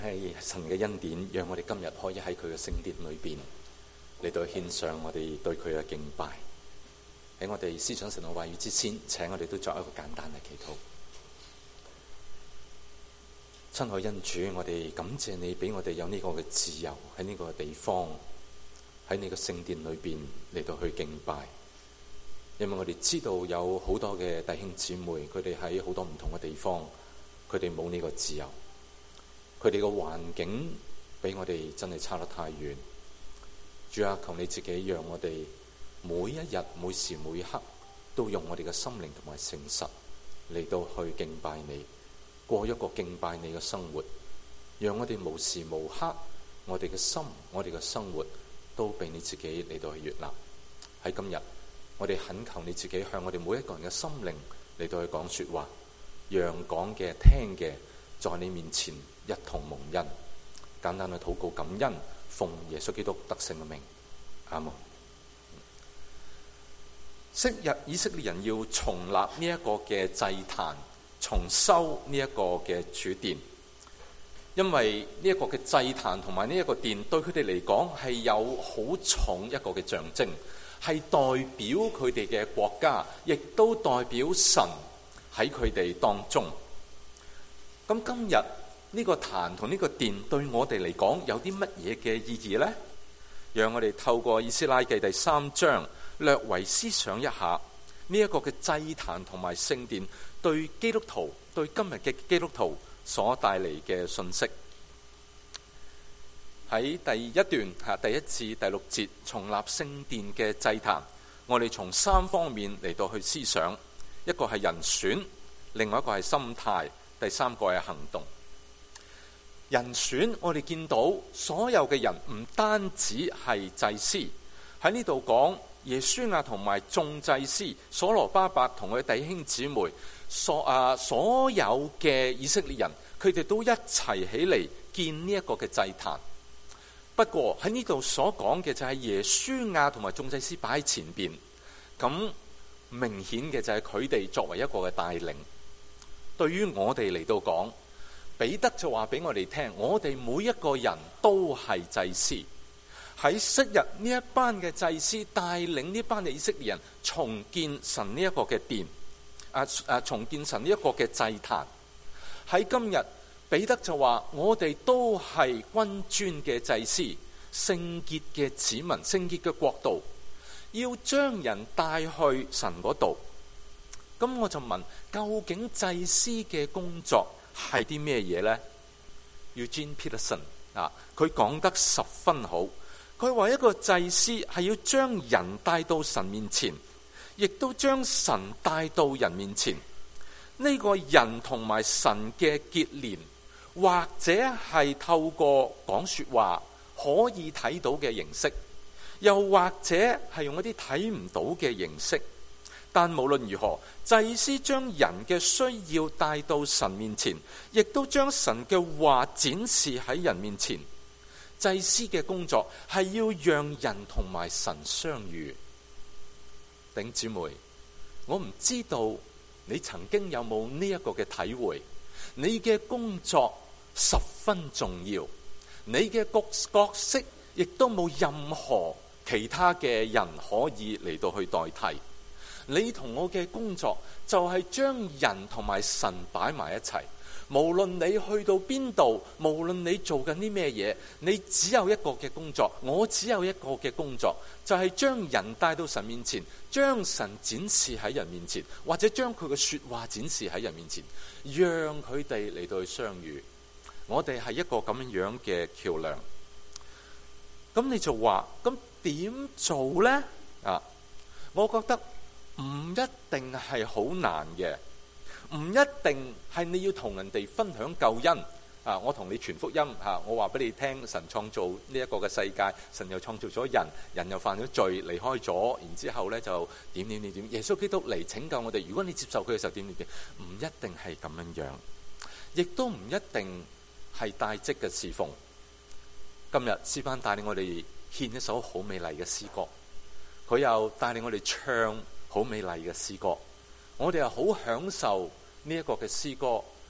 係神嘅恩典，讓我哋今日可以喺佢嘅聖殿裏邊嚟到獻上我哋對佢嘅敬拜。喺我哋思想神嘅話語之前，請我哋都作一個簡單嘅祈禱。親愛恩主，我哋感謝你俾我哋有呢個嘅自由喺呢個地方，喺你嘅聖殿裏邊嚟到去敬拜。因為我哋知道有好多嘅弟兄姊妹，佢哋喺好多唔同嘅地方，佢哋冇呢個自由。佢哋嘅環境比我哋真係差得太遠。主啊，求你自己讓我哋每一日每時每一刻都用我哋嘅心靈同埋誠實嚟到去敬拜你，過一個敬拜你嘅生活。讓我哋無時無刻我哋嘅心，我哋嘅生活都被你自己嚟到去悅納。喺今日我哋懇求你自己向我哋每一個人嘅心靈嚟到去講說話，讓講嘅聽嘅在你面前一同蒙恩。簡單嘅禱告感恩，奉耶穌基督得勝嘅名，阿門。昔日以色列人要重立呢一個嘅祭壇，重修呢一個嘅主殿，因為呢一個嘅祭壇同埋呢一個殿對佢哋嚟講係有好重一個嘅象徵，係代表佢哋嘅國家，亦都代表神喺佢哋當中。咁今日呢個壇同呢個殿對我哋嚟講有啲乜嘢嘅意義呢？讓我哋透過以斯拉記第3章略為思想一下呢一個嘅祭壇同埋聖殿對基督徒，對今日嘅基督徒所帶嚟嘅信息。喺第一段第1至第6節重立聖殿嘅祭壇，我哋從3方面嚟到去思想，一個係人選，另外一個係心態，第三個係行動。人選，我哋見到所有嘅人唔單止係祭司，喺呢度講耶書亞同埋眾祭司所羅巴伯同佢弟兄姊妹，所有嘅以色列人，佢哋都一齊起嚟建呢一個嘅祭壇。不過喺呢度所講嘅就係耶書亞同埋眾祭司擺喺前邊，咁明顯嘅就係佢哋作為一個嘅帶領。對於我哋嚟到講，彼得就話俾我哋聽，我哋每一個人都係祭司。喺昔日呢一班嘅祭司帶領呢班嘅以色列人重建神呢一個嘅殿，重建神呢一個嘅祭壇。喺今日彼得就話，我哋都係君尊嘅祭司，聖潔嘅子民，聖潔嘅國度，要將人帶去神嗰度。咁我就問，究竟祭司嘅工作係啲咩嘢呢？ Eugene Peterson 佢講得十分好。佢話一個祭司係要將人帶到神面前，亦都將神帶到人面前。呢個人同埋神嘅結連，或者係透過講說話可以睇到嘅形式，又或者係用一啲睇唔到嘅形式。但無論如何，祭司將人嘅需要帶到神面前，亦都將神嘅話展示喺人面前。祭司嘅工作係要讓人同埋神相遇。弟兄姊妹，我唔知道你曾經有冇呢一個嘅體會，你嘅工作十分重要，你嘅角色亦都冇任何其他嘅人可以嚟到去代替。你同我嘅工作就係將人同埋神擺埋一齊。無論你去到邊度，無論你做緊啲咩嘢，你只有一個嘅工作，我只有一個嘅工作，就係將人帶到神面前，將神展示喺人面前，或者將佢嘅說話展示喺人面前，讓佢哋嚟到去相遇。我哋係一個咁樣嘅橋樑。咁你就話，咁點做呢？我覺得唔一定係好難嘅。唔一定係你要同人哋分享救恩我同你傳福音我話俾你聽，神創造呢一個嘅世界，神又創造咗人，人又犯咗罪離開咗，然之後呢就點，耶穌基督嚟拯救我哋。如果你接受佢嘅時候點，唔一定係咁樣樣，亦都唔一定係帶職嘅侍奉。今日詩班帶領我哋獻一首好美麗嘅詩歌，佢又帶領我哋唱好美麗嘅詩歌，我哋又好享受呢一個嘅詩歌，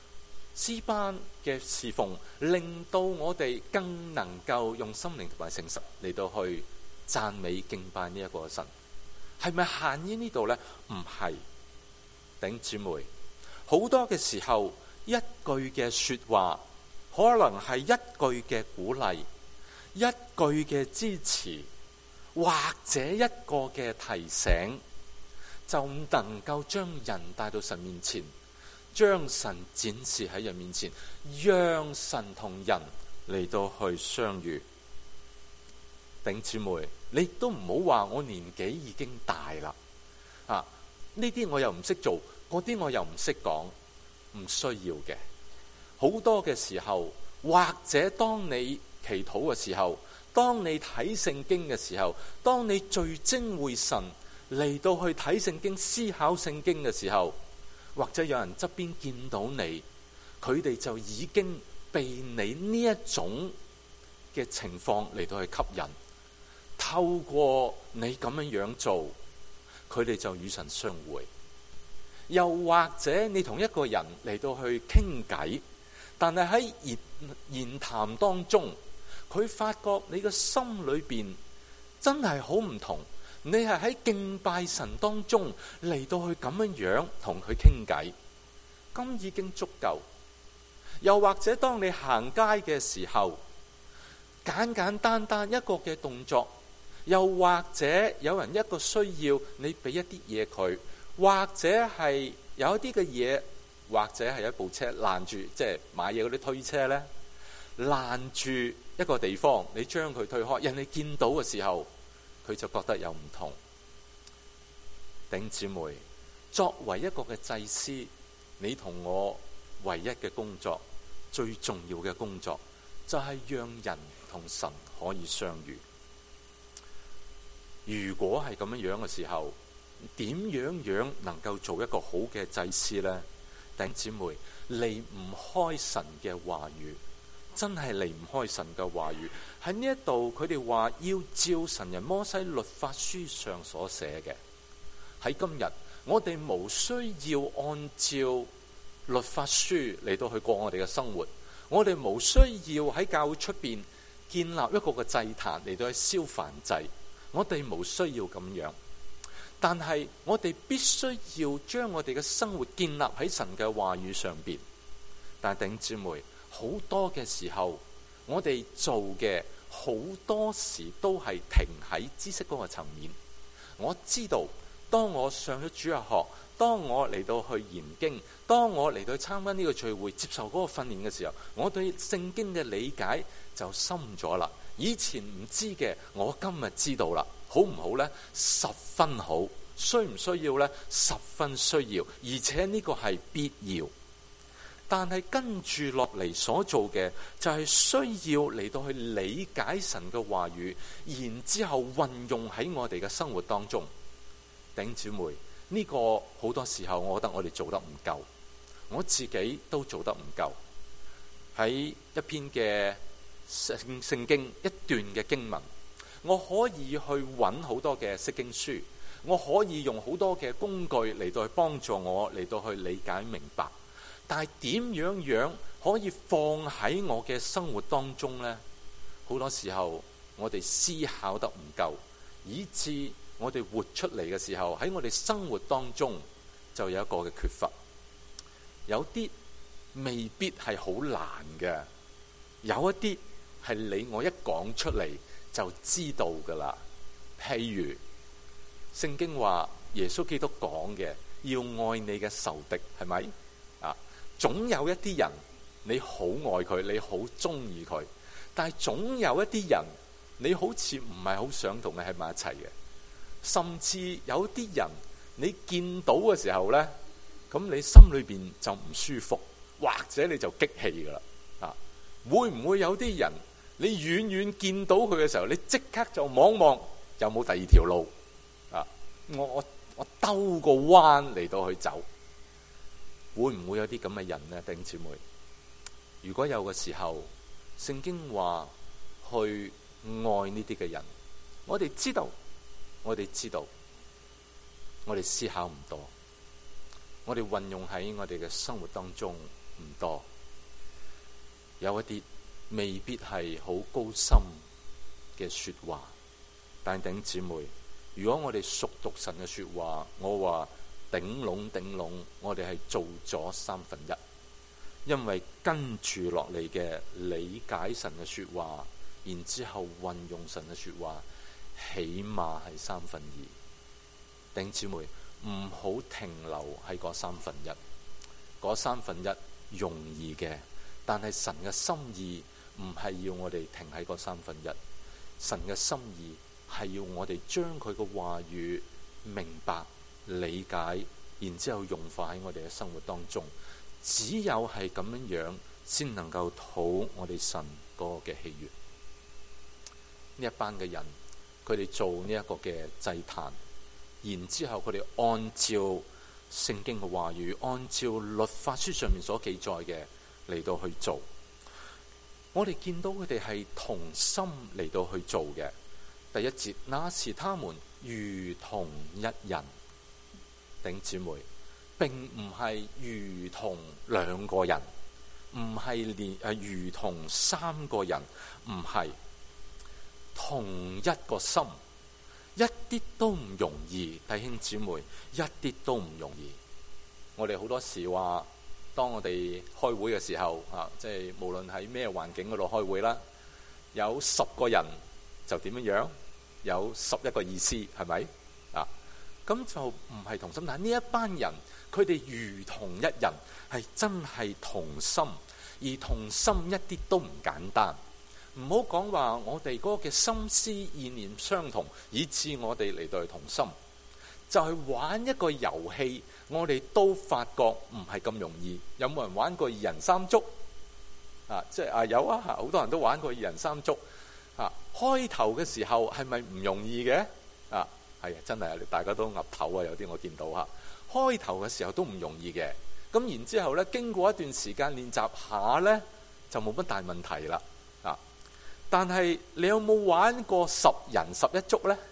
詩班嘅侍奉，令到我哋更能夠用心靈同埋誠實嚟到去讚美敬拜呢一個神。係咪限於呢度呢？唔係，弟兄姊妹，好多嘅時候，一句嘅說話，可能係一句嘅鼓勵，一句嘅支持，或者一個嘅提醒，就能夠將人帶到神面前，將神展示喺人面前，讓神同人嚟到去相遇。弟兄姊妹，你都唔好話我年紀已經大啦，呢啲我又唔識做，嗰啲我又唔識講，唔需要嘅。好多嘅時候，或者當你祈禱嘅時候，當你睇聖經嘅時候，當你聚精會神嚟到去睇聖經、思考聖經嘅時候，或者有人側邊見到你，佢哋就已經被你呢一種嘅情況嚟到去吸引。透過你咁樣做，佢哋就與神相會。又或者你同一個人嚟到去傾偈，但係喺言談當中，佢發覺你嘅心裏邊真係好唔同。你係喺敬拜神當中嚟到去咁樣同佢傾偈，咁已經足夠。又或者當你行街嘅時候，簡簡單單一個嘅動作，又或者有人一個需要，你俾一啲嘢佢，或者係有一啲嘅嘢，或者係一部車攔住，即係買嘢嗰啲推車呢，攔住一個地方，你將佢推開，人哋見到嘅時候，佢就覺得有唔同。弟兄姊妹，作為一個嘅祭司，你同我唯一嘅工作，最重要嘅工作，就係讓人同神可以相遇。如果係咁樣嘅時候，點樣能夠做一個好嘅祭司呢？弟兄姊妹，離唔開神嘅話語，真係離唔開神嘅話語。喺呢一度，佢哋話要照神人摩西律法書上所寫嘅。喺今日，我哋無需要按照律法書嚟到去過我哋嘅生活，我哋無需要喺教會出邊建立一個嘅祭壇嚟到去燒燔祭。我哋無需要咁樣，但係我哋必須要將我哋嘅生活建立喺神嘅話語上邊。但係弟兄姊妹，好多嘅時候，我哋做嘅好多時都係停喺知識嗰個層面。我知道，當我上咗主日學，當我嚟到去研經，當我嚟到去參加呢個聚會，接受嗰個訓練嘅時候，我對聖經嘅理解就深咗啦。以前唔知嘅，我今日知道啦。好唔好呢？十分好。需唔需要呢？十分需要，而且呢個係必要。但係跟住落嚟所做嘅，就係需要嚟到去理解神嘅話語，然之後運用喺我哋嘅生活當中。弟兄姊妹，呢個好多時候我覺得我哋做得唔夠，我自己都做得唔夠。喺一篇嘅聖經一段嘅經文，我可以去揾好多嘅釋經書，我可以用好多嘅工具嚟到去幫助我嚟到去理解明白，但係點樣可以放喺我嘅生活當中呢？好多時候我哋思考得唔夠，以致我哋活出嚟嘅時候，喺我哋生活當中就有一個嘅缺乏。有啲未必係好難嘅，有一啲係你我一講出嚟就知道噶啦。譬如聖經話耶穌基督講嘅，要愛你嘅仇敵，係咪啊？總有一啲人你好愛佢，你好中意佢，但係總有一啲人你好似唔係好想同佢喺埋一齊嘅。甚至有啲人你見到嘅時候呢，咁你心裏邊就唔舒服，或者你就激氣噶啦。會唔會有啲人你遠遠見到佢嘅時候，你即刻就望望有冇第二條路啊？我兜個彎嚟到去走，會唔會有啲咁嘅人呢？弟兄姊妹，如果有嘅時候，聖經話去愛呢啲嘅人，我哋知道，我哋思考唔多，我哋運用喺我哋嘅生活當中唔多。 有一啲未必係好高深嘅說話，但弟兄姊妹，如果我哋熟讀神嘅說話，我話頂籠，我哋係做咗1/3，因為跟住落嚟嘅理解神嘅說話，然之後運用神嘅說話，起碼係2/3。弟兄姊妹，唔好停留喺嗰1/3，嗰1/3容易嘅，但係神嘅心意唔係要我哋停喺嗰1/3，神嘅心意係要我哋將佢嘅話語明白理解，然之後融化喺我哋嘅生活當中。只有係咁樣，先能夠討我哋神嗰個嘅喜悅。呢一班嘅人，佢哋做呢一個嘅祭壇，然之後佢哋按照聖經嘅話語，按照律法書上面所記載嘅嚟到去做。我哋見到佢哋係同心嚟到去做嘅。第1節，那時他們如同一人。弟兄姊妹，並唔係如同2個人，唔係如同3個人，唔係同一個心，一啲都唔容易。弟兄姊妹，一啲都唔容易。我哋好多時話，當我哋開會嘅時候即係無論喺咩環境嗰度開會啦，有10個人就點樣，有11個意思，係咪啊？咁就唔係同心。但係呢一班人，佢哋如同一人，係真係同心，而同心一啲都唔簡單。唔好講話我哋嗰個嘅心思意念相同，以致我哋嚟到去同心。就係玩一個遊戲，我哋都發覺唔係咁容易。有冇人玩過2人3足？即係有啊，好多人都玩過2人3足。開頭嘅時候係咪唔容易嘅？係啊，真係大家都岌頭啊！有啲我見到開頭嘅時候都唔容易嘅。咁然之後咧，經過一段時間練習下咧，就冇乜大問題啦。但係你有冇玩過10人11足咧？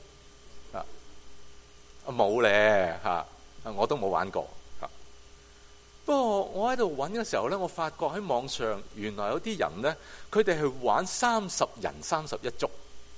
冇咧我都冇玩過。不過我喺度揾嘅時候咧，我發覺喺網上原來有啲人咧，佢哋去玩30人31足。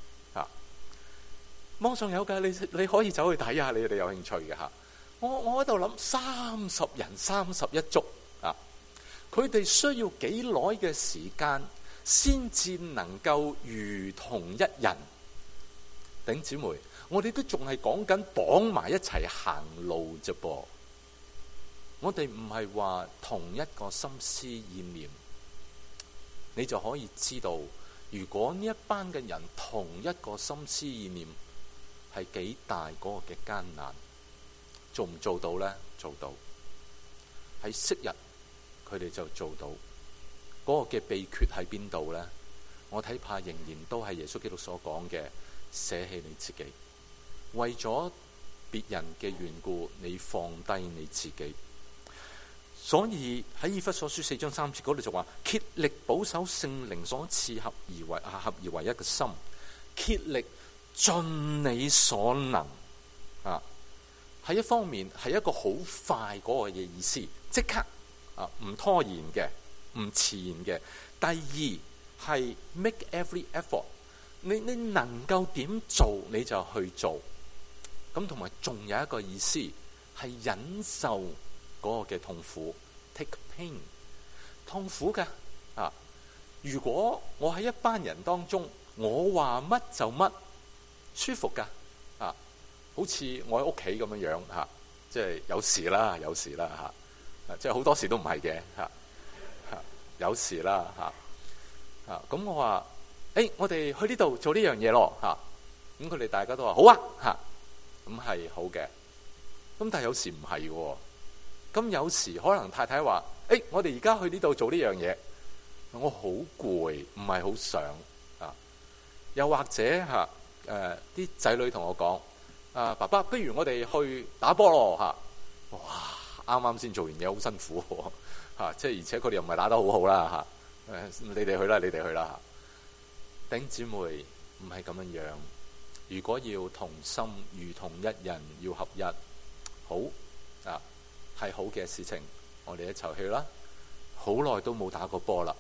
網上有㗎，你可以走去睇下，你哋有興趣嘅嚇。我喺度諗30人31足佢哋需要幾耐嘅時間先至能夠如同一人？弟兄姊妹，我哋都仲係講緊綁埋一齊行路啫噃。我哋唔係話同一個心思意念，你就可以知道，如果呢一班嘅人同一個心思意念，係幾大嗰個嘅艱難，做唔做到呢？做到。喺昔日佢哋就做到。嗰個嘅秘訣喺邊度呢？我睇怕仍然都係耶穌基督所講嘅，捨棄你自己，為咗別人嘅緣故，你放低你自己。所以喺以弗所書4章3節嗰度就話，竭力保守聖靈所賜合而為一嘅心，竭力盡你所能係一方面係一個好快嗰個嘅意思，即刻唔拖延嘅，唔遲延嘅。第二係 make every effort， 你能夠點做你就去做。咁同埋仲有一個意思係忍受嗰個嘅痛苦 ，take pain， 痛苦嘅如果我喺一班人當中，我話乜就乜，舒服噶好似我喺屋企咁樣即係有時啦即係好多時都唔係嘅有時啦咁我話我哋去呢度做呢樣嘢咯咁佢哋大家都話好啊咁係好嘅。咁但係有時唔係喎。咁有時可能太太話我哋而家去呢度做呢樣嘢，我好攰，唔係好想又或者啲仔女同我講爸爸，不如我哋去打波咯哇！啱啱先做完嘢，好辛苦即係而且佢哋又唔係打得好好啦你哋去啦弟兄姊妹，唔係咁樣。如果要同心如同一人，要合一，好係好嘅事情，我哋一齊去啦。好耐都冇打過波啦，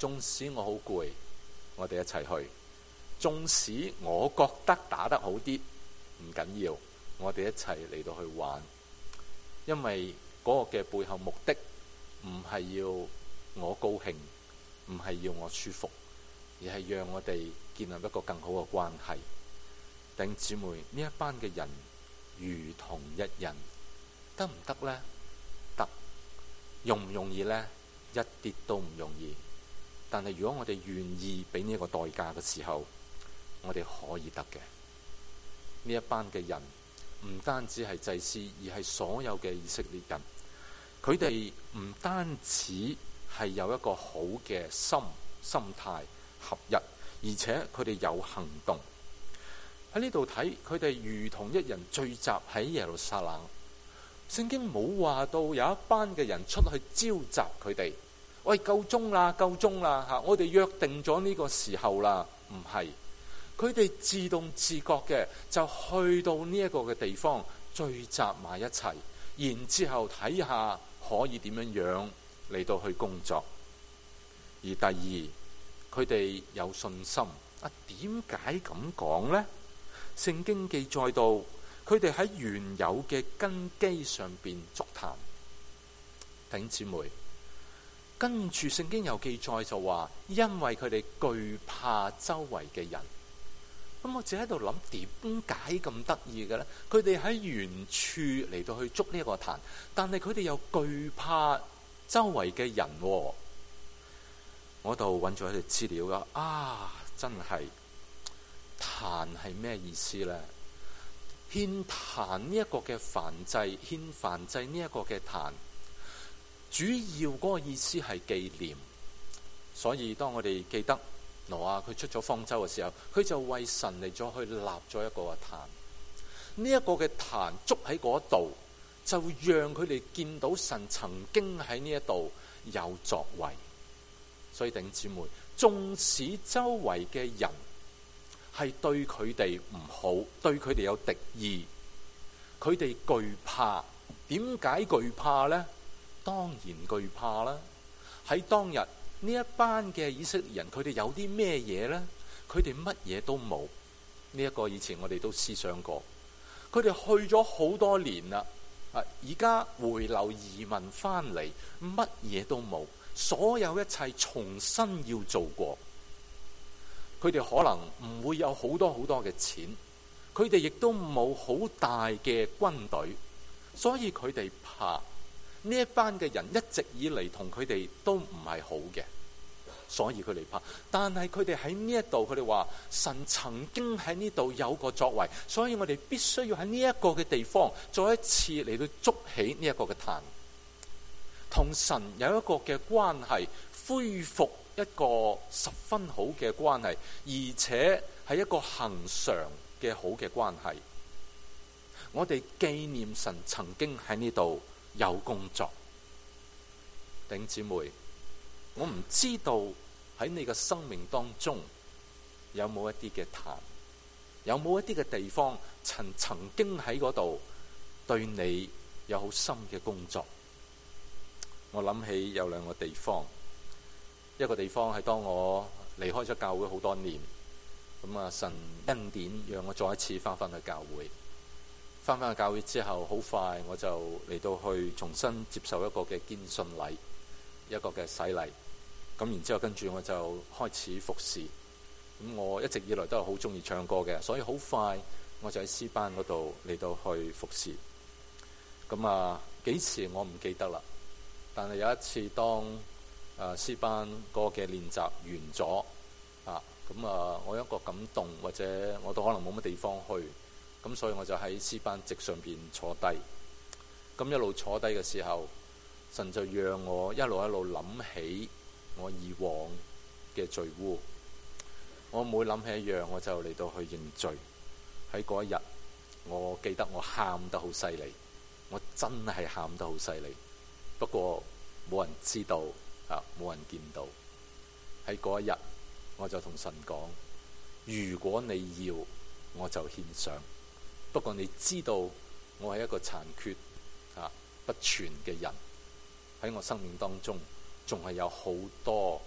縱使我好攰，我哋一齊去；縱使我覺得打得好啲，唔緊要，我哋一齊嚟到去玩。因為嗰個嘅背後目的唔係要我高興，唔係要我舒服，而係讓我哋建立一個更好嘅關係。弟兄姊妹，呢一班嘅人如同一人，得唔得呢？得。容唔容易呢？一啲都唔容易。但係如果我哋願意俾呢一個代價嘅時候，我哋可以得嘅。呢一班嘅人唔單止係祭司，而係所有嘅以色列人。佢哋唔單止係有一個好嘅心態合一，而且佢哋有行動。喺呢度睇，佢哋如同一人聚集喺耶路撒冷。聖經冇話到有一班嘅人出去召集佢哋，喂，夠鐘啦，夠鐘啦嚇！我哋約定咗呢個時候啦。唔係，佢哋自動自覺嘅就去到呢一個嘅地方聚集埋一齊，然之後睇下可以點樣嚟到去工作。而第二，佢哋有信心。點解咁講呢？聖經記載到，佢哋喺原有嘅根基上邊築壇。弟兄姊妹，跟住聖經有記載就話，因為佢哋懼怕周圍嘅人。咁我自己喺度諗，點解咁得意嘅呢？佢哋喺原處嚟到去築呢一個壇，但係佢哋又懼怕周圍嘅人。我度揾咗一啲資料真係壇係咩意思呢？獻壇呢一個嘅燔祭，獻燔祭呢一個嘅壇，主要嗰個意思係紀念。所以當我哋記得挪亞佢出咗方舟嘅時候，佢就為神嚟咗去立咗一個嘅壇。呢一個嘅壇築喺嗰度，就讓佢哋見到神曾經喺呢一度有作為。所以弟兄姊妹，縱使周圍嘅人係對佢哋唔好，對佢哋有敵意，佢哋懼怕。點解懼怕呢？當然懼怕啦。喺當日呢一班嘅以色列人，佢哋有啲咩嘢呢？佢哋乜嘢都冇。呢一個以前我哋都思想過。佢哋去咗好多年啦，而家回流移民翻嚟，乜嘢都冇，所有一切重新要做過。佢哋可能唔會有好多好多嘅錢，佢哋亦都冇好大嘅軍隊，所以佢哋怕。呢一班嘅人一直以嚟同佢哋都唔係好嘅，所以佢哋怕。但係佢哋喺呢一度，佢哋話神曾經喺呢度有個作為，所以我哋必須要喺呢一個嘅地方再一次嚟到築起呢一個嘅壇，同神有一個嘅關係，恢復一個十分好嘅關係，而且係一個恆常嘅好嘅關係。我哋紀念神曾經喺呢度有工作。弟兄姊妹，我唔知道喺你嘅生命當中有冇一啲嘅壇，有冇一啲嘅地方曾經喺嗰度對你有好深嘅工作。我諗起有兩個地方，一個地方係當我離開咗教會好多年，神恩典讓我再一次翻返去教會。翻返去教會之後，好快我就嚟到去重新接受一個嘅堅信禮，一個嘅洗禮。咁然之後跟住我就開始服侍。咁我一直以來都係好中意唱歌嘅，所以好快我就喺詩班嗰度嚟到去服侍。幾時我唔記得啦。但係有一次當詩班歌嘅練習完咗，我有一個感動，或者我都可能冇乜地方去。咁所以我就喺詩班席上邊坐低，咁一路坐低嘅時候，神就讓我一路諗起我以往嘅罪污。我每諗起一樣，我就嚟到去認罪。喺嗰一日，我記得我喊得好犀利，我真係喊得好犀利。不過冇人知道，冇人見到。喺嗰一日，我就同神講：如果你要，我就獻上。不過你知道我係一個殘缺不全嘅人，喺我生命當中仲係有好多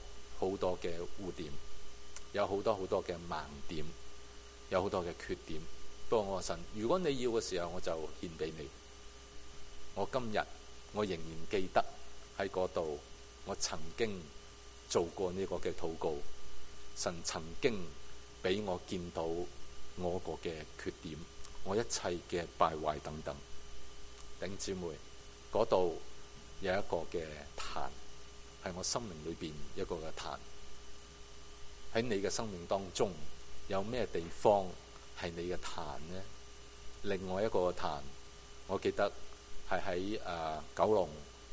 好多嘅污點，有好多好多嘅盲點，有好多嘅缺點。不過我話神，如果你要嘅時候，我就獻俾你。我今日我仍然記得喺嗰度，我曾經做過呢個嘅禱告。神曾經俾我見到我個嘅缺點，我一切嘅敗壞等等。弟兄姊妹，嗰度有一個嘅壇，係我生命裏邊一個嘅壇。喺你嘅生命當中，有咩地方係你嘅壇呢？另外一個壇，我記得係喺九龍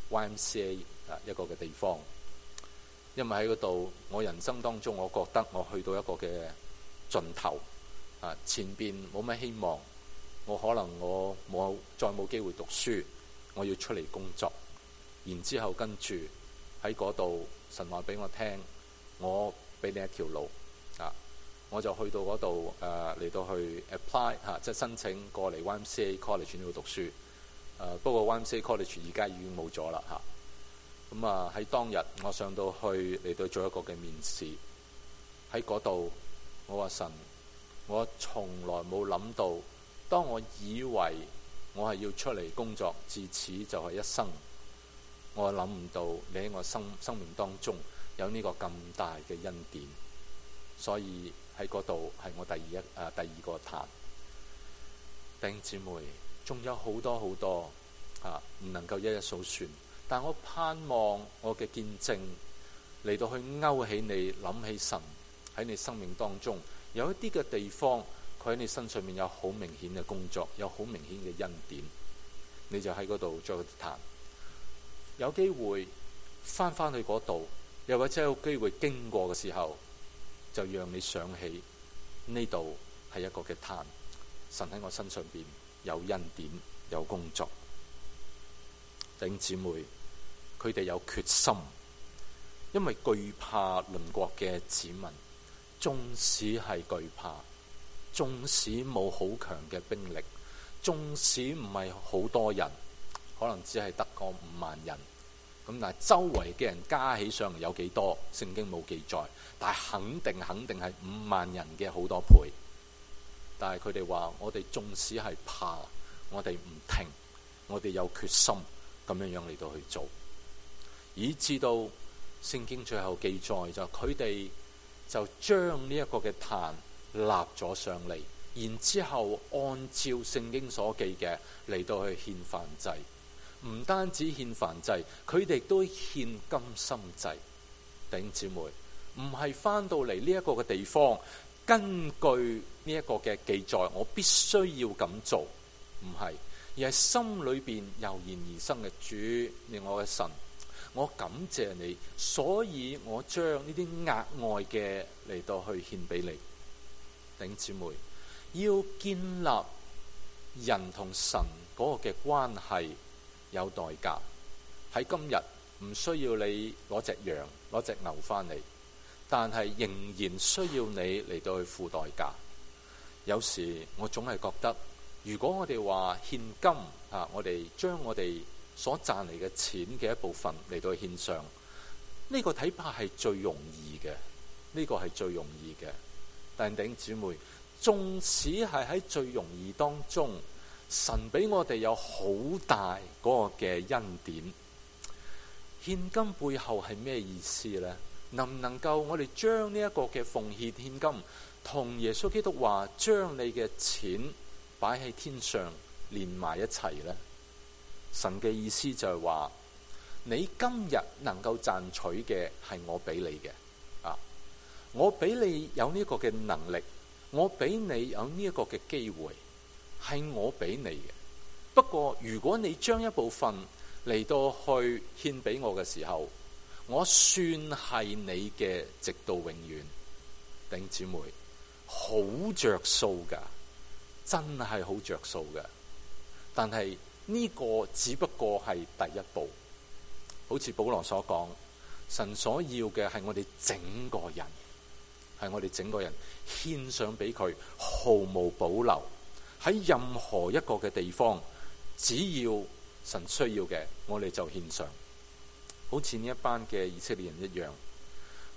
YMCA 一個嘅地方。因為喺嗰度，我人生當中，我覺得我去到一個嘅盡頭，前邊冇乜希望，我可能我再冇機會讀書，我要出嚟工作。然之後跟住喺嗰度，神話俾我聽，我俾你一條路，我就去到嗰度嚟到去 apply 即係申請過嚟 YMCA College 呢度讀書。不過 YMCA College 而家已經冇咗啦。咁喺當日我上到去嚟到做一個嘅面試，喺嗰度我話神，我從來冇諗到，當我以為我係要出嚟工作，自此就係一生，我諗唔到你喺我生命當中有呢個咁大嘅恩典，所以喺嗰度係我第二個壇。弟兄姊妹，仲有好多好多唔能夠一一數算。但我盼望我嘅見證嚟到去勾起你，諗起神喺你生命當中有一啲嘅地方，佢喺你身上面有好明顯嘅工作，有好明顯嘅恩典，你就喺嗰度再談。有機會翻去嗰度，又或者有機會經過嘅時候，就讓你想起呢度係一個嘅壇，神喺我身上邊有恩典，有工作。弟兄姊妹，佢哋有決心，因為懼怕鄰國嘅子民，縱使係懼怕，縱使冇好強嘅兵力，縱使唔係好多人，可能只係得個5萬人，咁但係周圍嘅人加起上嚟有幾多？聖經冇記載，但係肯定係5萬人嘅好多倍。但係佢哋話：我哋縱使係怕，我哋唔停，我哋有決心咁樣嚟到去做。以至到聖經最後記載就佢哋就將呢一個嘅壇立咗上嚟，然之後按照聖經所記嘅嚟到去獻燔祭。唔單止獻燔祭，佢哋都獻甘心祭。弟兄姊妹，唔係翻到嚟呢一個嘅地方，根據呢一個嘅記載，我必須要咁做，唔係，而係心裏邊油然而生嘅主，令我嘅神。我感謝你，所以我將呢啲額外嘅嚟到去獻俾你。弟兄姊妹，要建立人同神嗰個嘅關係有代價。喺今日唔需要你攞隻羊攞隻牛翻嚟，但係仍然需要你嚟到去付代價。有時我總係覺得，如果我哋話獻金我哋將我哋所賺嚟嘅錢嘅一部分嚟到獻上，呢個睇法係最容易嘅，呢個係最容易嘅。但弟兄姊妹，縱使係喺最容易當中，神俾我哋有好大嗰個嘅恩典。獻金背後係咩意思呢？能唔能夠我哋將呢一個嘅奉獻獻金同耶穌基督話將你嘅錢擺喺天上連埋一齊呢？神嘅意思就係話，你今日能夠賺取嘅係我俾你嘅，我俾你有呢個嘅能力，我俾你有呢一個嘅機會，係我俾你嘅。不過如果你將一部分嚟到去獻俾我嘅時候，我算係你嘅直到永遠。弟兄姊妹，好着數噶，真係好着數噶。但係呢個只不過係第一步，好似保羅所講，神所要嘅係我哋整個人，係我哋整個人獻上俾佢，毫無保留。喺任何一個嘅地方，只要神需要嘅，我哋就獻上。好似呢一班嘅以色列人一樣，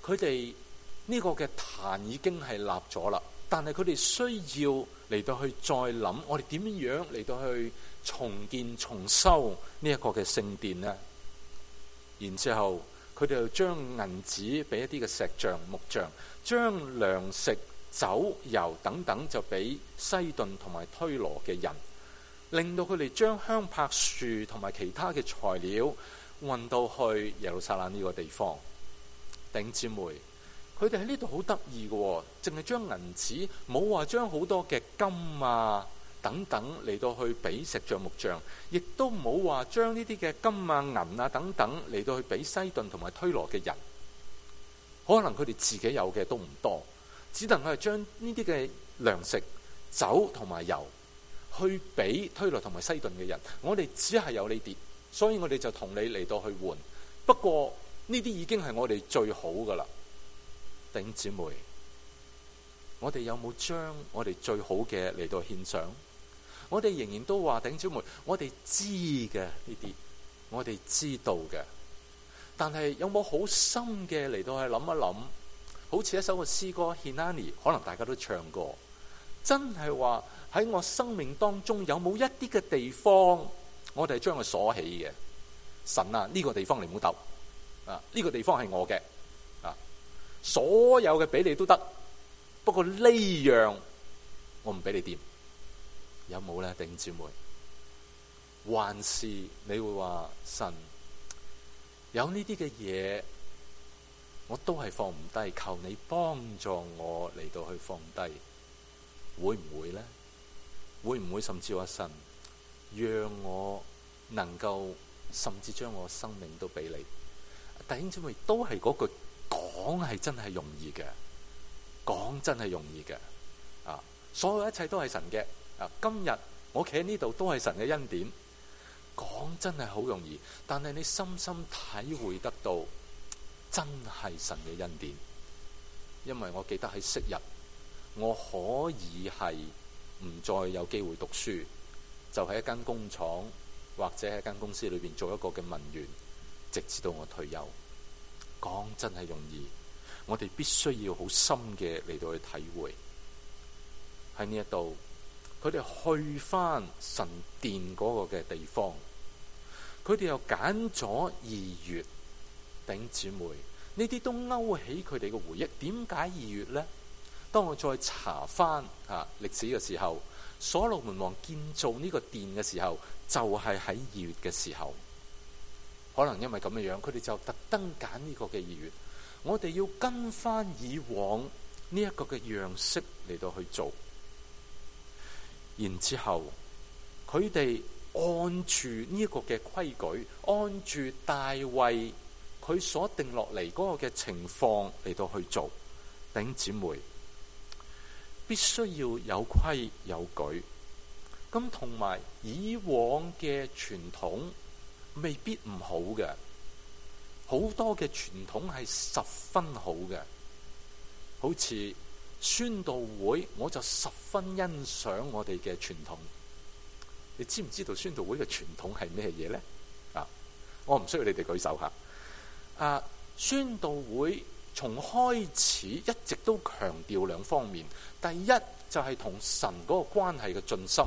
佢哋呢個嘅壇已經係立咗啦，但係佢哋需要嚟到去再諗，我哋點樣嚟到去重建重修呢一個嘅聖殿呢？然之後佢哋就將銀子俾一啲嘅石匠木匠，將糧食酒油等等就俾西頓同埋推羅嘅人，令到佢哋將香柏樹同埋其他嘅材料運到去耶路撒冷呢個地方。弟兄姊妹，佢哋喺呢度好得意嘅，淨係將銀子，冇話將好多嘅金啊等等嚟到去俾石匠木匠，亦都冇話將呢啲嘅金啊銀啊等等嚟到去俾西頓同埋推羅嘅人。可能佢哋自己有嘅都唔多，只能係將呢啲嘅糧食酒同埋油去俾推羅同埋西頓嘅人。我哋只係有呢啲，所以我哋就同你嚟到去換。不過呢啲已經係我哋最好噶啦。弟兄姊妹，我哋有冇將我哋最好嘅嚟到獻上？我哋仍然都話，弟兄姊妹，我哋知嘅呢啲，我哋知道嘅，但係有冇好深嘅嚟到去諗一諗？好似一首嘅詩歌《Hinani》，可能大家都唱過。真係話喺我生命當中有冇一啲嘅地方，我哋係將佢鎖起嘅？神啊，呢個地方你唔好鬥啊！呢個地方係我嘅啊，所有嘅俾你都得，不過呢樣我唔俾你掂。有冇咧，弟兄姊妹？還是你會話神有呢啲嘅嘢，我都係放唔低，求你幫助我嚟到去放低，會唔會咧？會唔會甚至話神讓我能夠甚至將我生命都俾你？弟兄姊妹，都係嗰句，講係真係容易嘅，講真係容易嘅啊！所有一切都係神嘅啊！今日我企喺呢度都係神嘅恩典，講真係好容易，但係你深深體會得到真係神嘅恩典。因為我記得喺昔日，我可以係唔再有機會讀書，就喺一間工廠或者喺一間公司裏邊做一個嘅文員，直至到我退休。講真係容易，我哋必須要好深嘅嚟到去體會。喺呢一度，佢哋去翻神殿嗰個嘅地方，佢哋又揀咗2月。弟兄姊妹，呢啲都勾起佢哋嘅回憶。點解2月呢？當我再查翻歷史嘅時候，所羅門王建造呢個殿嘅時候，就係喺2月嘅時候。可能因為咁嘅樣，佢哋就特登揀呢個嘅2月。我哋要跟翻以往呢一個嘅樣式嚟到去做。然之後，佢哋按住呢一個嘅規矩，按住大衛佢所定落嚟嗰個嘅情況嚟到去做。弟兄姊妹，必須要有規有矩。咁同埋以往嘅傳統未必唔好嘅，好多嘅傳統係十分好嘅。好似宣道會，我就十分欣賞我哋嘅傳統。你知唔知道宣道會嘅傳統係咩嘢呢？我唔需要你哋舉手吓。宣道會從開始一直都強調2方面。第一就係同神嗰個關係嘅進深。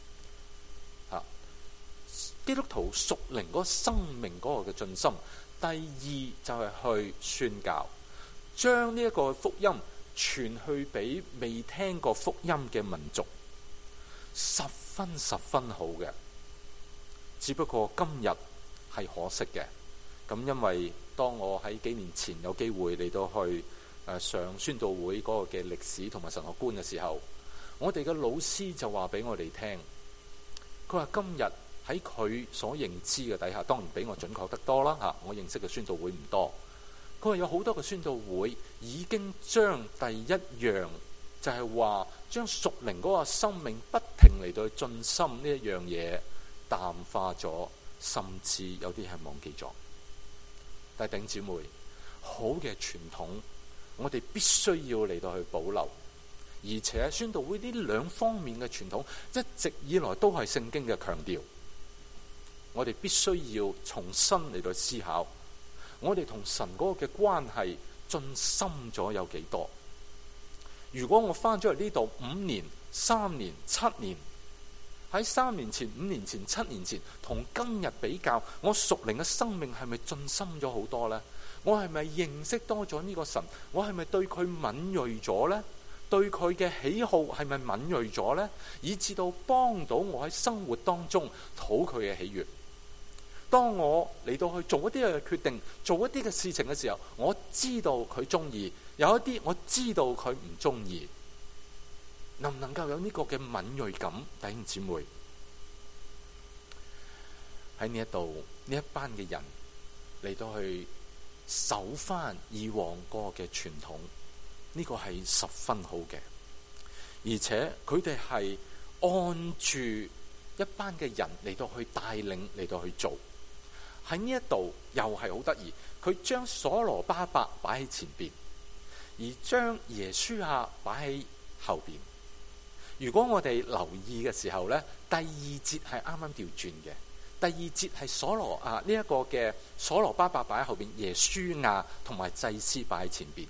基督徒屬靈嗰個生命嗰個嘅進深。第二就係去宣教，將呢一個福音傳去俾未聽過福音嘅民族，十分好嘅。只不過今日係可惜嘅。咁因為當我喺幾年前有機會嚟到去上宣道會嗰個嘅歷史同埋神學觀嘅時候，我哋嘅老師就話俾我哋聽，佢話今日喺佢所認知嘅底下，當然比我準確得多啦嚇。我認識嘅宣道會唔多，佢話有好多嘅宣道會已經將第一樣就係話將屬靈嗰個生命不停嚟到去進深呢一樣嘢淡化咗，甚至有啲係忘記咗。但係弟兄姊妹，好嘅傳統我哋必須要嚟到去保留，而且宣道會呢2方面嘅傳統一直以來都係聖經嘅強調。我哋必須要重新嚟到思考，我哋同神嗰個嘅關係進深咗有幾多？如果我翻咗嚟呢度5年、3年、7年，喺3年前、5年前、7年前同今日比較，我屬靈嘅生命係咪進深咗好多呢？我係咪認識多咗呢個神？我係咪對佢敏銳咗呢？對佢嘅喜好係咪敏銳咗呢？以至到幫到我喺生活當中討佢嘅喜悅。當我嚟到去做一啲嘅決定，做一啲嘅事情嘅時候，我知道佢中意，有一啲我知道佢唔中意，能唔能夠有呢個嘅敏銳感？弟兄姊妹，喺呢一度，呢一班嘅人嚟到去守翻以往嗰個嘅傳統，呢個係十分好嘅，而且佢哋係按住一班嘅人嚟到去帶領，嚟到去做。喺呢一度又係好得意，佢將所羅巴伯擺喺前邊，而將耶書亞擺喺後邊。如果我哋留意嘅時候呢，第二節係啱啱調轉嘅。第二節係呢一個嘅所羅巴伯擺喺後邊，耶書亞同埋祭司擺喺前邊。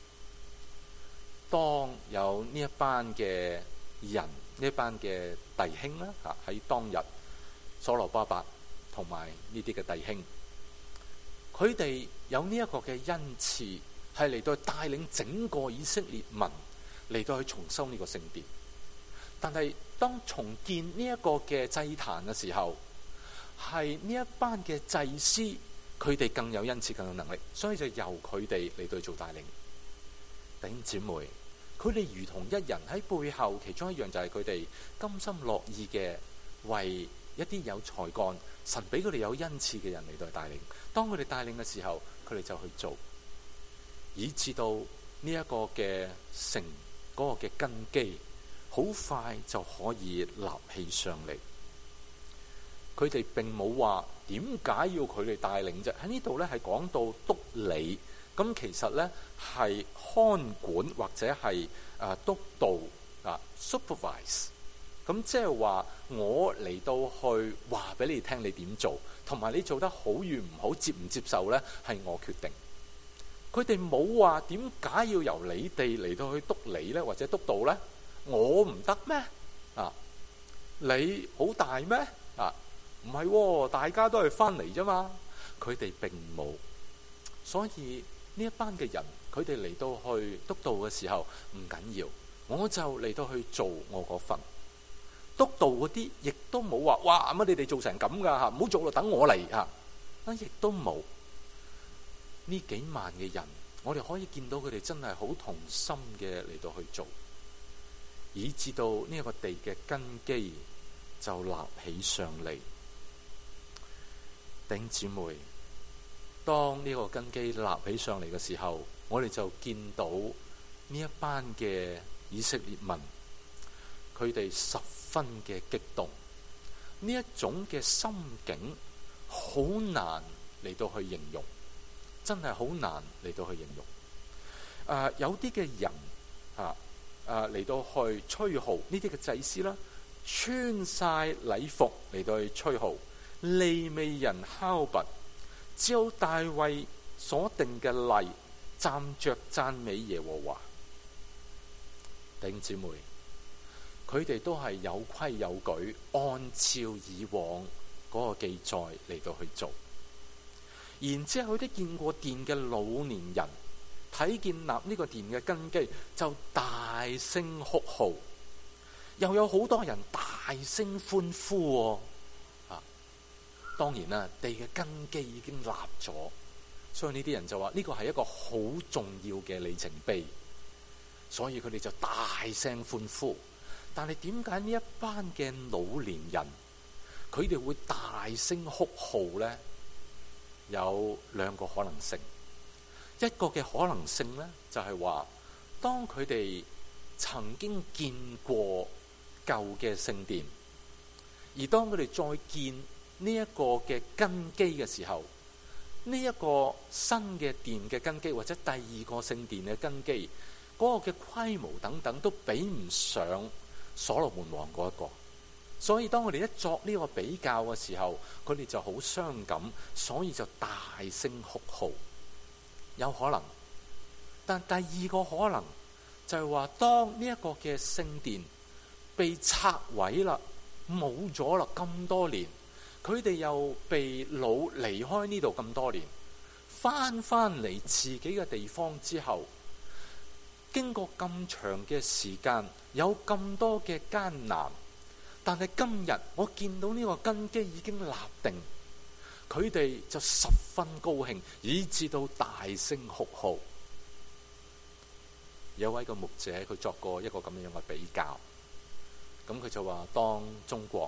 當有呢一班嘅人，呢一班嘅弟兄啦，喺當日所羅巴伯同埋呢啲嘅弟兄，佢哋有呢一個嘅恩賜，係嚟到帶領整個以色列民嚟到去重修呢個聖殿。但係當重建呢一個嘅祭壇嘅時候，係呢一班嘅祭司，佢哋更有恩賜，更有能力，所以就由佢哋嚟到做帶領。弟兄姊妹，佢哋如同一人，喺背後其中一樣就係佢哋甘心樂意嘅為一啲有才幹、神俾佢哋有恩賜嘅人嚟到帶領。當佢哋帶領嘅時候，佢哋就去做，以至到呢一個嘅城嗰個嘅根基，好快就可以立起上嚟。佢哋並冇話點解要佢哋帶領啫？喺呢度咧係講到督理，咁其實咧係看管或者係督導supervise。咁即係話我嚟到去話俾你聽你點做，同埋你做得好與唔好，接唔接受咧係我決定。佢哋冇話點解要由你哋嚟到去督理咧，或者督導咧？我唔得咩？你好大咩？唔係喎，大家都係翻嚟啫嘛。佢哋並冇，所以呢一班嘅人，佢哋嚟到去督導嘅時候唔緊要，我就嚟到去做我嗰份。督導嗰啲亦都冇話哇乜你哋做成咁噶嚇，唔好做咯，等我嚟嚇。亦都冇。呢幾萬嘅人，我哋可以見到佢哋真係好同心嘅嚟到去做，以至到呢一個地嘅根基就立起上嚟。弟兄姊妹，當呢個根基立起上嚟嘅時候，我哋就見到呢一班嘅以色列民，佢哋十分嘅激動，呢一種嘅心境好難嚟到去形容，真係好難嚟到去形容。有啲嘅人嚟到去吹號，呢啲嘅祭司啦，穿晒禮服嚟到去吹號，利未人敲鈸，照大衛所定嘅例，站着讚美耶和華。弟兄姊妹，佢哋都係有規有矩，按照以往嗰個記載嚟到去做。然之後，佢啲見過殿嘅老年人睇見立呢個殿嘅根基，就大聲哭號，又有好多人大聲歡呼。當然啦，地嘅根基已經立咗，所以呢啲人就話呢個係一個好重要嘅里程碑，所以佢哋就大聲歡呼。但係點解呢一班嘅老年人佢哋會大聲哭號呢？有兩個可能性。一個嘅可能性呢，就係話當佢哋曾經見過舊嘅聖殿，而當佢哋再見呢一個嘅根基嘅時候，呢一個新嘅殿嘅根基或者第二個聖殿嘅根基，嗰個嘅規模等等都比唔上所羅門王嗰一個。所以當我哋一作呢個比較嘅時候，佢哋就好傷感，所以就大聲哭號。有可能但第二個可能就係話，當呢一個嘅聖殿被拆毀啦，冇咗啦咁多年，佢哋又被擄離開呢度咁多年，翻嚟自己嘅地方之後，經過咁長嘅時間，有咁多嘅艱難，但係今日我見到呢個根基已經立定，佢哋就十分高興，以至到大聲哭號。有位個牧者佢作過一個咁樣嘅比較，咁佢就話，當中國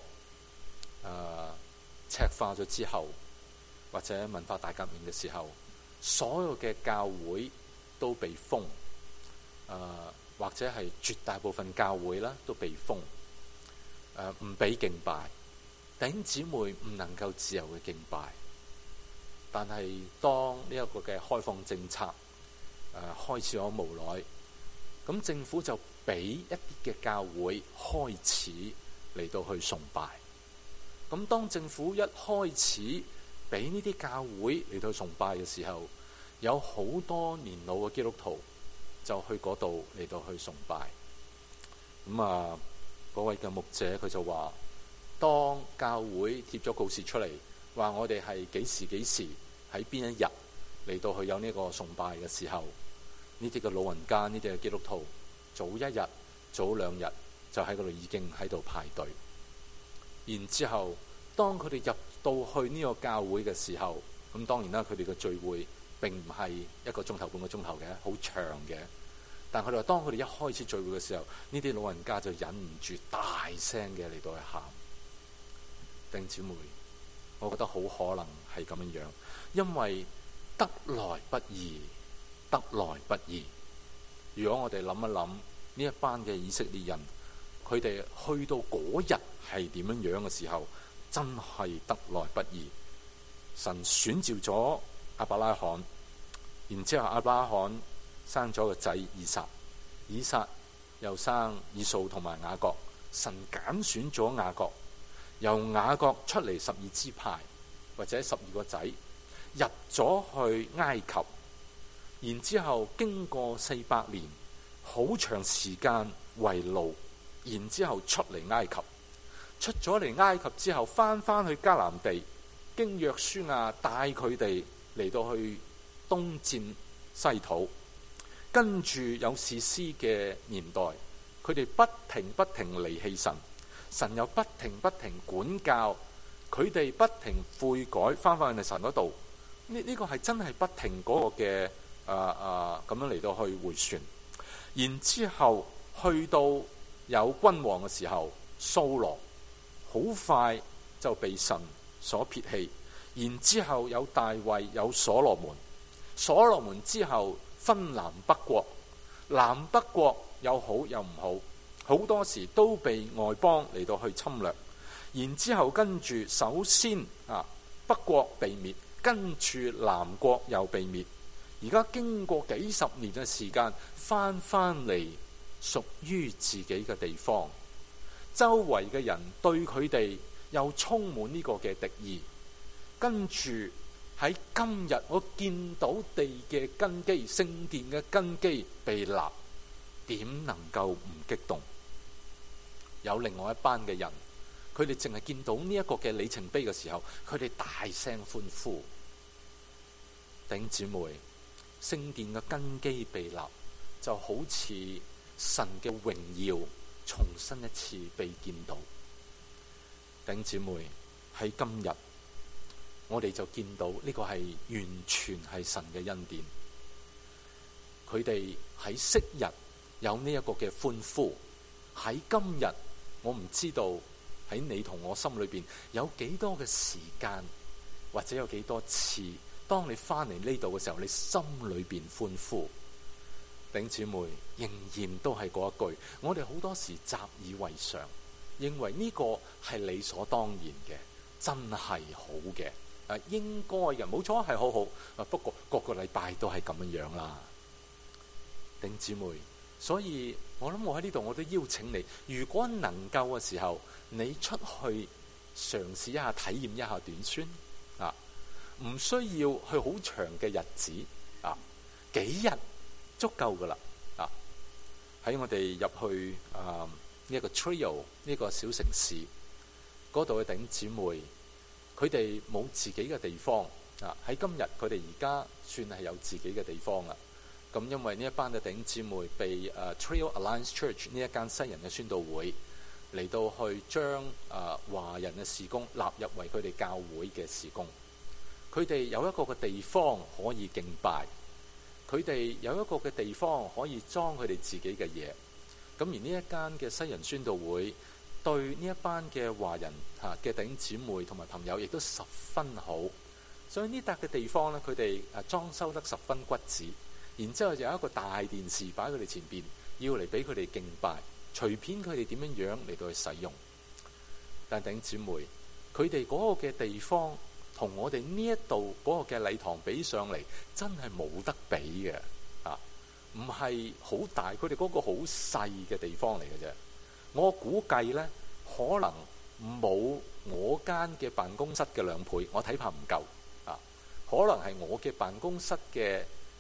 赤化咗之後，或者文化大革命嘅時候，所有嘅教會都被封，或者係絕大部分教會啦都被封，唔俾敬拜，弟兄姊妹唔能夠自由嘅敬拜。但係當呢一個嘅開放政策開始咗無耐，咁政府就俾一啲嘅教會開始嚟到去崇拜。咁當政府一開始俾呢啲教會嚟到崇拜嘅時候，有好多年老嘅基督徒就去嗰度嚟到去崇拜。咁嗰位嘅牧者佢就話，當教會貼咗告示出嚟，話我哋係幾時喺邊一日嚟到去有呢個崇拜嘅時候，呢啲嘅老人家，呢啲嘅基督徒，早一日早2日就喺嗰度已經喺度排隊。然之後當佢哋入到去呢個教會嘅時候，咁當然啦，佢哋嘅聚會並唔係1個鐘頭半個鐘頭嘅，好長嘅。但佢哋話，當佢哋一開始聚會嘅時候，呢啲老人家就忍唔住大聲嘅嚟到去喊。弟兄姊妹，我覺得好可能係咁樣，因為得來不易，得來不易。如果我哋諗一諗呢一班嘅以色列人，佢哋去到嗰日係點樣嘅時候，真係得來不易。神選召咗亞伯拉罕，然之後亞伯拉罕生咗個仔以撒，以撒又生以掃同埋雅各。神揀選咗雅各，由雅各出嚟12支派或者12個仔，入咗去埃及，然之後經過400年，好長時間為奴，然之後出嚟埃及，出咗嚟埃及之後，翻去迦南地，經約書亞帶佢哋嚟到去東戰西土，跟住有士師嘅年代，佢哋不停離棄神，神又不停管教佢哋，不停悔改，翻去神嗰度。呢個係真係不停嗰個嘅咁樣嚟到去回旋。然之後去到有君王嘅時候，掃羅好快就被神所撇棄。然之後有大衛，有所羅門，所羅門之後分南北國，南北國有好有唔好，好多時都被外邦嚟到去侵略。然之後跟住首先北國被滅，跟住南國又被滅。而家經過幾十年嘅時間，翻嚟屬於自己嘅地方，周圍嘅人對佢哋又充滿呢個嘅敵意。跟住喺今日，我見到地嘅根基，聖殿嘅根基被立，點能夠唔激動？有另外一班嘅人，佢哋淨係見到呢一個嘅里程碑嘅時候，佢哋大聲歡呼。弟兄姊妹，聖殿嘅根基被立，就好似神嘅榮耀重新一次被見到。弟兄姊妹，喺今日我哋就見到呢個係完全係神嘅恩典。佢哋喺昔日有呢一個嘅歡呼，喺今日我唔知道喺你同我心裏邊有幾多嘅時間，或者有幾多次，當你翻嚟呢度嘅時候，你心裏邊歡呼。弟兄姊妹，仍然都係嗰一句，我哋好多時習以為常，認為呢個係理所當然嘅，真係好嘅，應該嘅，冇錯係好好。不過個個禮拜都係咁樣啦，弟兄姊妹。所以我諗我喺呢度我都邀請你，如果能夠嘅時候，你出去嘗試一下，體驗一下短宣唔需要去好長嘅日子幾日足夠噶啦。喺我哋入去呢一個 Trio 呢個小城市嗰度嘅弟兄姊妹，佢哋冇自己嘅地方喺今日佢哋而家算係有自己嘅地方啦。咁因為呢一班嘅弟兄姊妹被Trio Alliance Church 呢一間西人嘅宣道會嚟到去將華人嘅事工納入為佢哋教會嘅事工。佢哋有一個嘅地方可以敬拜，佢哋有一個嘅地方可以裝佢哋自己嘅嘢。咁而呢一間嘅西人宣道會對呢一班嘅華人嘅弟兄姊妹同埋朋友亦都十分好，所以呢笪嘅地方呢，佢哋裝修得十分骨子，然之後就有一個大電視擺喺佢哋前邊，要嚟俾佢哋敬拜，隨便佢哋點樣樣嚟到去使用。但弟兄姊妹，佢哋嗰個嘅地方同我哋呢一度嗰個嘅禮堂比上嚟，真係冇得比嘅，唔係好大，佢哋嗰個好細嘅地方嚟嘅啫。我估計呢，可能冇我間嘅辦公室嘅2倍，我睇怕唔夠可能係我嘅辦公室嘅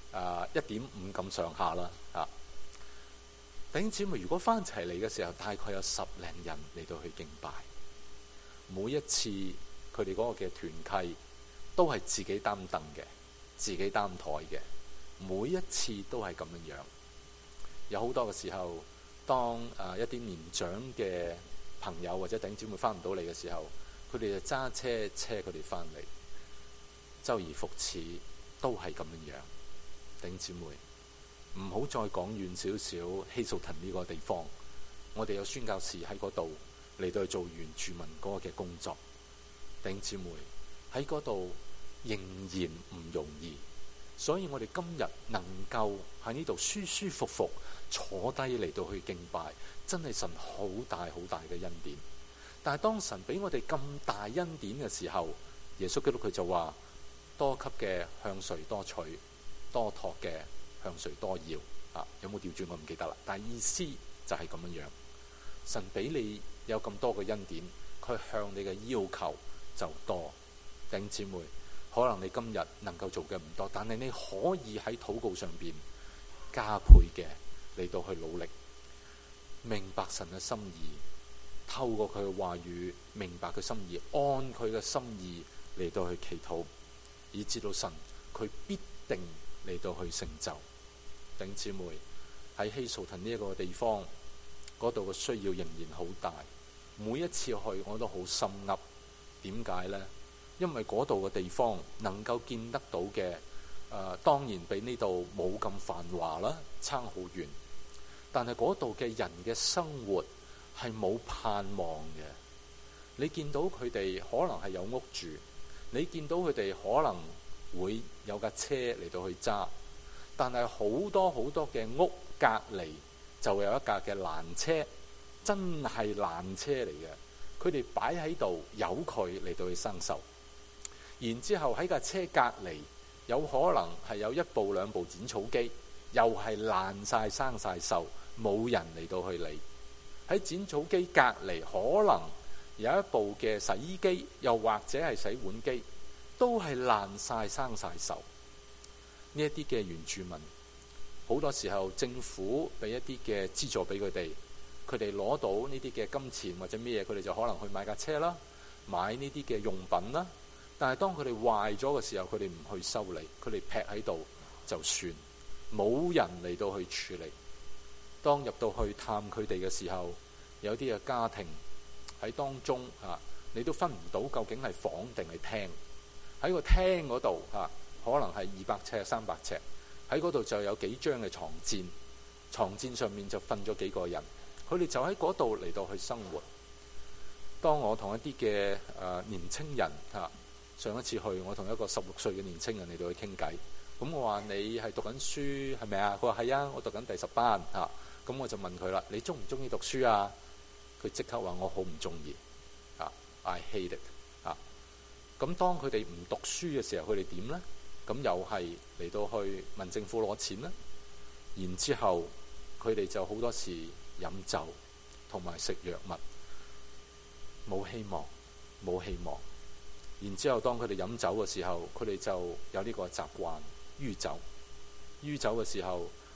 1.5咁上下啦。弟兄姊妹，如果翻齊嚟嘅時候，大概有10零人嚟到去敬拜。每一次佢哋嗰個嘅團契都係自己擔凳嘅，自己擔台嘅，每一次都係咁樣樣。有好多嘅時候，當一啲年長嘅朋友或者弟兄姊妹翻唔到嚟嘅時候，佢哋就揸車佢哋翻嚟，周而復始都係咁樣樣。弟兄姊妹，唔好再講遠少少，希素騰呢個地方，我哋有宣教士喺嗰度嚟到去做原住民嗰個嘅工作。弟兄姊妹，喺嗰度仍然唔容易，所以我哋今日能夠喺呢度舒舒服服坐低嚟到去敬拜，真係神好大好大嘅恩典。但係當神俾我哋咁大恩典嘅時候，耶穌基督佢就話：多給嘅向誰多取，多託嘅向誰多要。有冇調轉我唔記得啦，但係意思就係咁樣樣。神俾你有咁多嘅恩典，佢向你嘅要求就多。弟兄姊妹，可能你今日能夠做嘅唔多，但係你可以喺禱告上邊加倍嘅嚟到去努力，明白神嘅心意，透過佢嘅話語明白佢心意，按佢嘅心意嚟到去祈禱，以至到神佢必定嚟到去成就。弟兄姊妹，喺希素騰呢一個地方嗰度嘅需要仍然好大，每一次去我都好心噏。點解呢？因為嗰度嘅地方能夠見得到嘅當然比呢度冇咁繁華啦，差好遠。但係嗰度嘅人嘅生活係冇盼望嘅。你見到佢哋可能係有屋住，你見到佢哋可能會有架車嚟到去揸，但係好多好多嘅屋隔離就有一架嘅纜車，真係纜車嚟嘅。佢哋擺喺度，由佢嚟到去生鏽。然之後喺架車隔離，有可能係有1部2部剪草機，又係爛晒生晒鏽，冇人嚟到去理。喺剪草機隔離，可能有1部嘅洗衣機，又或者係洗碗機，都係爛晒生晒鏽。呢一啲嘅原住民，好多時候政府俾一啲嘅資助俾佢哋。佢哋攞到呢啲嘅金錢或者咩嘢，佢哋就可能去買架車啦，買呢啲嘅用品啦。但係當佢哋壞咗嘅時候，佢哋唔去修理，佢哋劈喺度就算，冇人嚟到去處理。當入到去探佢哋嘅時候，有啲嘅家庭喺當中你都分唔到究竟係房定係廳。喺個廳嗰度可能係200尺300尺，喺嗰度就有幾張嘅床墊，床墊上面就瞓咗幾個人。佢哋就喺嗰度嚟到去生活。當我同一啲嘅年青人上一次去，我同一個16歲嘅年青人嚟到去傾偈。咁我話：你係讀緊書係咪啊？佢話：係啊，我讀緊第10班。咁我就問佢啦：你中唔中意讀書啊？佢即刻話：我好唔中意。I hate it。咁當佢哋唔讀書嘅時候，佢哋點呢？咁又係嚟到去問政府攞錢啦。然之後佢哋就好多時飲酒同埋食藥物，冇希望，冇希望。然之後當佢哋飲酒嘅時候，佢哋就有呢個習慣，酗酒。酗酒嘅時候，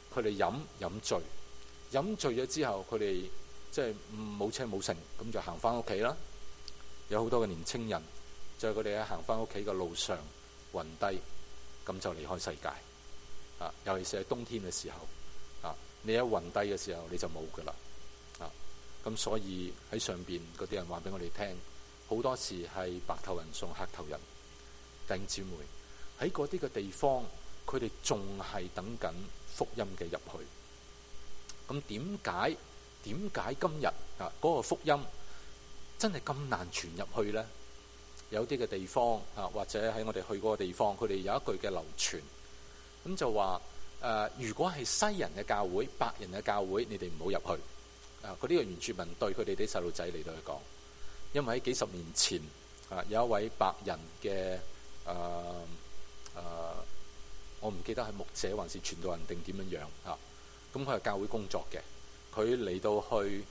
佢哋飲醉咗之後，佢哋即係冇車冇乘，咁就行翻屋企啦。有好多嘅年青人，就係佢哋喺行翻屋企嘅路上暈低，咁就離開世界。尤其是喺冬天嘅時候，你一暈低嘅時候你就冇噶啦。咁所以喺上邊嗰啲人話俾我哋聽，好多時係白頭人送黑頭人。弟兄姊妹，喺嗰啲嘅地方，佢哋仲係等緊福音嘅入去。咁點解今日嗰個福音真係咁難傳入去呢？有啲嘅地方或者喺我哋去嗰個地方，佢哋有一句嘅流傳，咁就話如果係西人嘅教會、白人嘅教會，你哋唔好入去。嗰啲嘅原住民對佢哋啲細路仔嚟到去講，因為喺幾十年前有一位白人嘅我唔記得係牧者還是傳道人定點樣樣。咁佢係教會工作嘅，佢嚟到去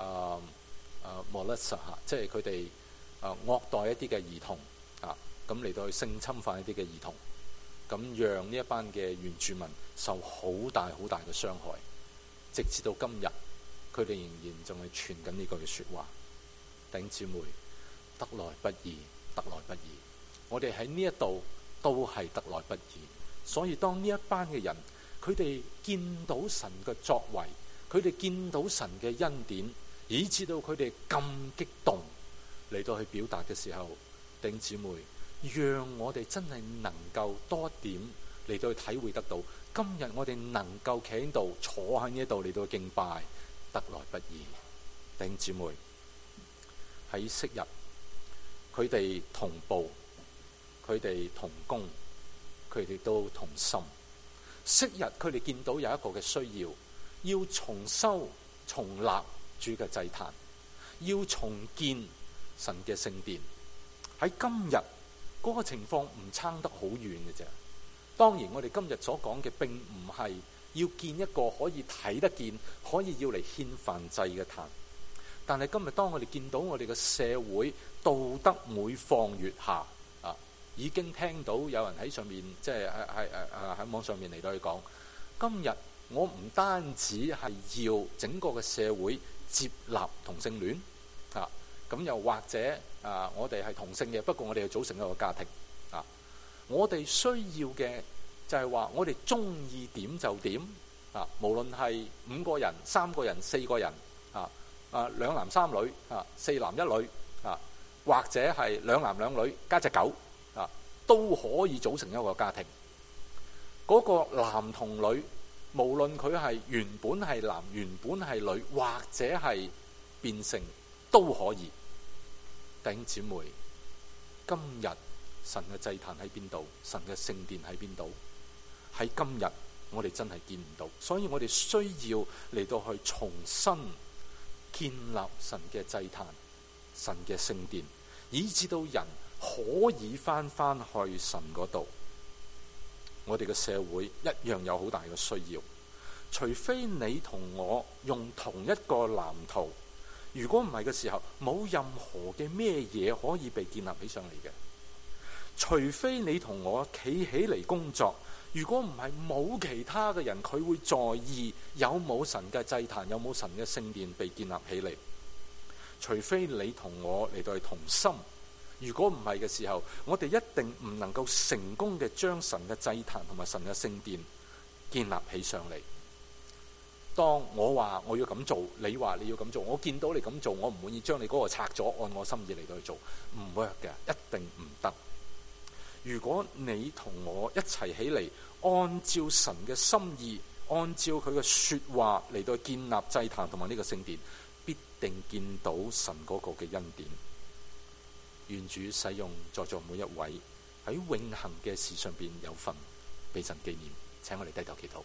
molest，即係佢哋惡待一啲嘅兒童，咁嚟到去性侵犯一啲嘅兒童，咁讓呢一班嘅原住民受好大嘅傷害，直至到今日，佢哋仍然仲係傳緊呢句嘅說話。弟兄姊妹，得來不易，得來不易。我哋喺呢一度都係得來不易，所以當呢一班嘅人，佢哋見到神嘅作為，佢哋見到神嘅恩典，以至到佢哋咁激動嚟到去表達嘅時候，弟兄姊妹，讓我哋真係能夠多一點嚟到去體會得到，今日我哋能夠企喺度，坐喺呢度嚟到去敬拜，得來不易。弟兄姊妹，喺昔日，佢哋同步，佢哋同工，佢哋都同心。昔日佢哋見到有一個嘅需要，要重修重立主嘅祭壇，要重建神嘅聖殿。喺今日嗰個情況唔差得好遠嘅啫。當然我哋今日所講嘅並唔係要建一個可以睇得見，可以要嚟獻燔祭嘅壇。但係今日當我哋見到我哋嘅社會道德每況愈下，已經聽到有人喺上面，即係喺網上面嚟到去講，今日我唔單止係要整個嘅社會接納同性戀，咁又或者我哋係同性嘅，不過我哋要組成一個家庭，我哋需要嘅就係話我哋中意點就點，無論係5個人、3個人、4個人，兩男三女，4男1女，或者係2男2女加隻狗，都可以組成一個家庭。嗰個男同女，無論佢係原本係男、原本係女，或者係變性都可以。弟兄姊妹，今日神嘅祭壇喺邊度？神嘅聖殿喺邊度？喺今日我哋真係見唔到，所以我哋需要嚟到去重新建立神嘅祭壇、神嘅聖殿，以至到人可以翻去神嗰度。我哋嘅社會一樣有好大嘅需要，除非你同我用同一個藍圖，如果唔係嘅時候，冇任何嘅咩嘢可以被建立起上嚟嘅。除非你同我企起嚟工作，如果唔係，冇其他嘅人佢會在意有冇神嘅祭壇，有冇神嘅聖殿被建立起嚟。除非你同我嚟到係同心，如果唔係嘅時候，我哋一定唔能夠成功嘅將神嘅祭壇同埋神嘅聖殿建立起上嚟。當我話我要咁做，你話你要咁做，我見到你咁做，我唔滿意，將你嗰個拆咗，按我心意嚟到去做，唔 work 嘅，一定唔得。如果你同我一齊起嚟，按照神嘅心意，按照佢嘅說話嚟到建立祭壇同埋呢個聖殿，必定見到神嗰個嘅恩典。願主使用在座每一位喺永恆嘅事上邊有份，俾神紀念。請我哋低頭祈禱。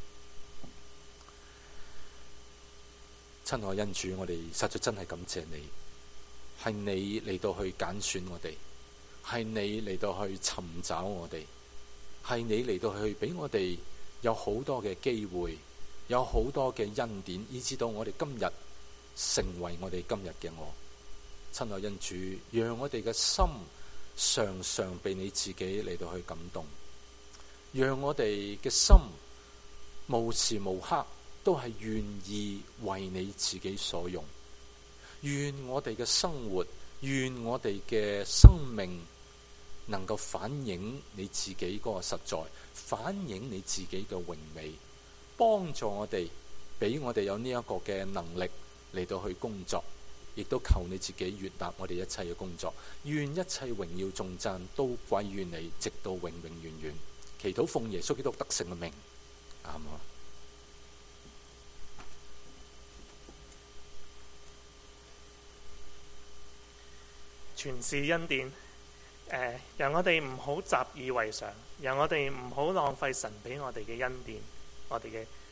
親愛恩主，我哋實在真係感謝你，係你嚟到去揀選我哋，係你嚟到去尋找我哋，係你嚟到去俾我哋有好多嘅機會，有好多嘅恩典，以至到我哋今日成為我哋今日嘅我。親愛恩主，讓我哋嘅心常常被你自己嚟到去感動，讓我哋嘅心無時無刻都係願意為你自己所用。願我哋嘅生活，願我哋嘅生命能夠反映你自己嗰個實在，反映你自己嘅榮美，幫助我哋，俾我哋有呢一個嘅能力嚟到去工作，亦都求你自己悅納我哋一切嘅工作。願一切榮耀頌讚都歸於你，直到永永遠遠。祈禱奉耶穌基督得勝嘅名，阿們。 全是恩典，讓我哋唔好習以為常，讓我哋唔好浪費神俾我哋嘅恩典，我哋嘅